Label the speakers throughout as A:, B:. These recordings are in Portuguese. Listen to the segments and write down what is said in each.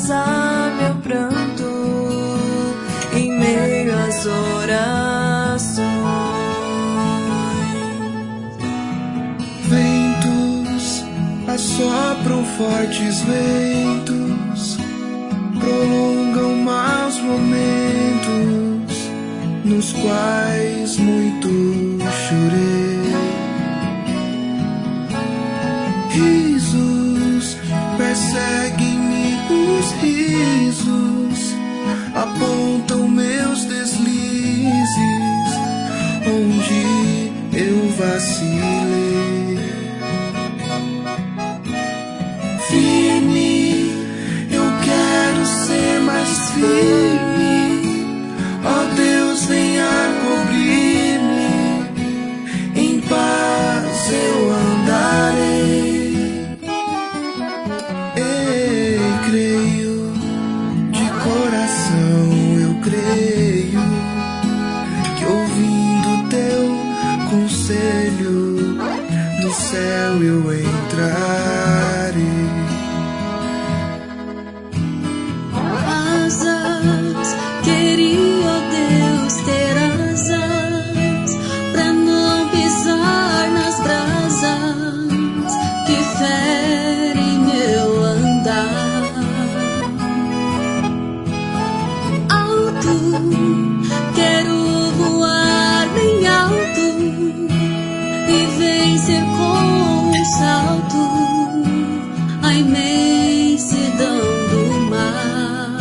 A: amenizar meu pranto em meio às orações.
B: Ventos assopram, fortes ventos prolongam maus momentos nos quais muito chorei. Risos perseguem-me, os risos apontam meus deslizes, onde eu vacilei. Firme, eu quero ser mais firme. Ó Deus, venha cobrir-me, em paz eu andarei. Ei, creio, de coração eu creio, que ouvindo teu conselho, no céu eu entrarei.
A: Asas, queria, ó Deus, ter asas pra não pisar nas brasas que ferem meu andar. Alto, quero voar bem alto e vencer com um salto a imensidão do mar.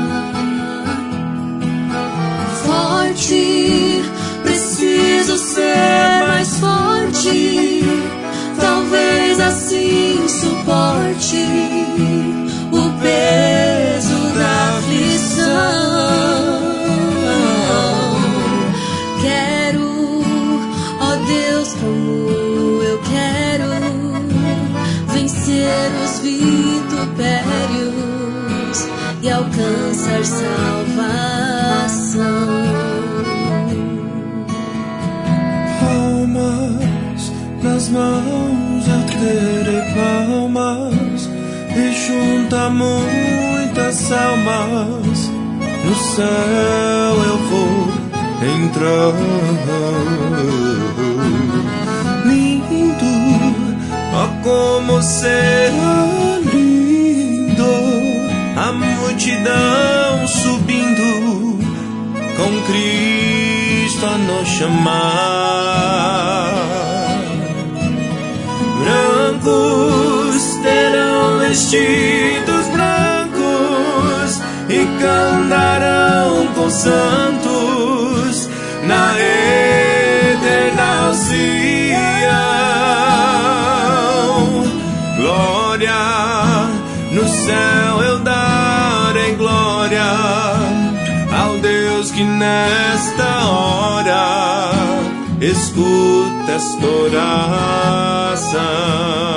A: Forte, preciso ser mais forte, talvez assim suporte o peso da aflição. Quero, ó Deus, como eu quero vencer os vitupérios e alcançar salvação.
B: Palmas nas mãos eu terei palmas, e junta muitas almas, no céu eu vou entrar. Lindo, ó como será lindo a multidão subindo, com Cristo a nos chamar. Brancos terão vestidos brancos e cantarão com santos na eterna Sião. Glória, no céu eu darei glória ao Deus que nesta hora escuta esta oração.